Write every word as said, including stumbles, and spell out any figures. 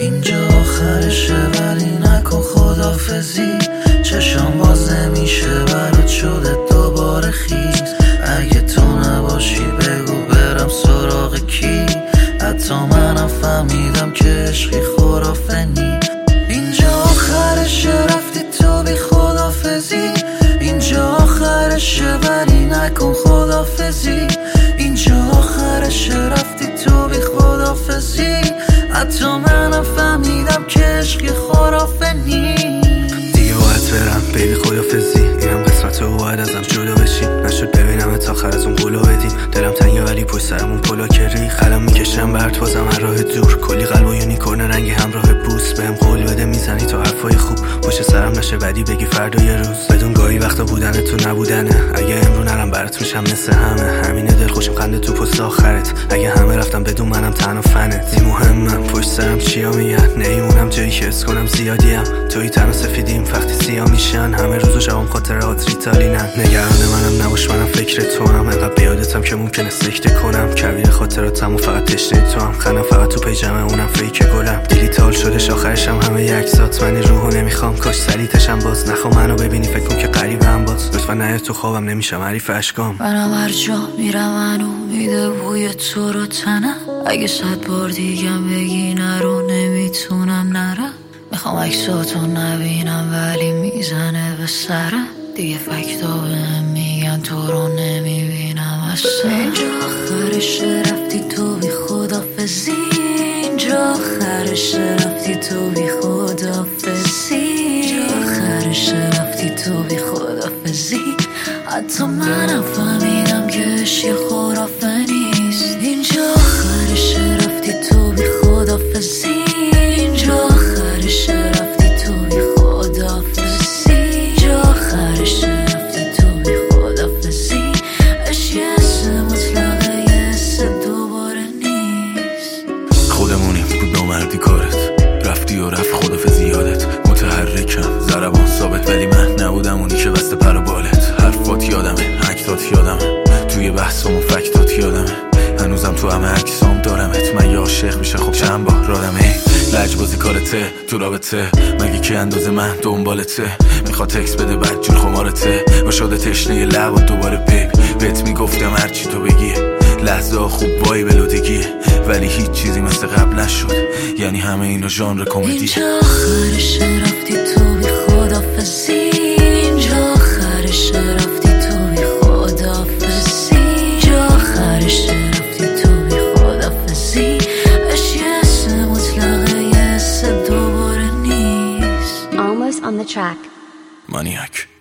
اینجا آخرشه ولی نکن خدافزی. چشم باز نمیشه برات شده دوباره خیز. اگه تو نباشی بگو برم سراغ کی. حتی منم فهمیدم که عشقی خرافه نی. اینجا آخرشه رفتی تو بی خدافزی. اینجا آخرشه ولی نکن خدافزی. اینجا آخرشه رفتی تو بی خدافزی. حتی منم فهمیدم که عشقی خرافه نی. دیگه باید برم بیبی خدافزی. اینم قسمت رو باید ازم جدا بشی. نشد ببینم تا آخر از اون قولو بدیم. دلم تنگه ولی پشت سرمون پلا کری. قلم میکشم برات بازم هر راه دور. کلی قلب و یونیکورن رنگ همراه بوس. بهم قول بده میزنی تو حرفای خوب. پشت سرم نشه بدی بگی فردا یه روز. بدون گاهی وقتا بودن تو نبودنه. اگه امرو نرم برات میشم مثل همه. همینه دل خوشم خنده تو پست آخرت. اگه همه رفتم بدون منم تنها فنت. دی مهمم پشت سرم چیا میگن. نیمونم جایی که اس کنم زیادیم. توی تنها سفیدیم وقتی سیاه میشن. همه روزو شبام خاطرات ریتالینن. نگران منم نباش منم فکر تو هم. انقدر بیادتم که ممکنه سکته کنم. کویر خاطراتم و فقط تشنه تو هم. خندم فقط تو پیجمه اونم فیک گلم. دیلیتال شدش آخرشم همه یکسات. من این روحو نمیخوام کاش سلیتشم باز. نخوا منو ببینی فکر کن که قریبم باز. لطفا نه تو خوابم نمیشم حریف اشکام. منم هر جا میرم منو میده بوی تو رو تنم. اگه صد بار دیگم بگی نرو نمیتونم نرم. میخوام عکساتو نبینم ولی میزنه به سرم. دیگه فکتا بهم میگن تو رو نمیبینم اصلا. اینجا آخرشه رفتی تو بی خدافزی. اینجا آخرشه رفتی تو بی خدافزی. اینجا آخرشه رفتی تو بی خدافزی. حتی منم فهمیدم که عشقی خرافه نیست. اینجا آخرشه رفتی تو بی خدافزی. اینجا آخرشه رفتی تو بی خدافزی. اینجا آخرشه رفتی تو بی خدافزی. عشقی حس مطلقه یه حس دوباره نیست. خودمونیم بود نامردی کارت. رفتی و رفت خدافزی یادت. متحرکم ضربان ثابت ولی من نبودم اونی که بسته پر و بالت. حرفات یادمه حکتات یادمه. توی بحثم و فکتات یادمه. هنوزم تو همه عکسام دارمت. من یه عاشق میشه خب چند بار آدمه. لجبازی کارته تو رابطه. مگه که اندازه من دنبالته. میخواد تکس بده بعد جور خمارته. با شده تشنه لب و دوباره بیب. بهت میگفتم هرچی تو بگی. لحظه ها خوب وای بلودگیه ولی هیچ چیزی مثل قبل نشد. یعنی همه اینا ژانر کمدیه. اینجا آخرشه رفتی تو بی خدافزی. اینجا آخرشه رفتی تو بی خدافزی. اینجا آخرشه رفتی تو بی خدافزی. عشقی حس مطلقه یه حس دوباره نیست. Almost on the track. مانیاک.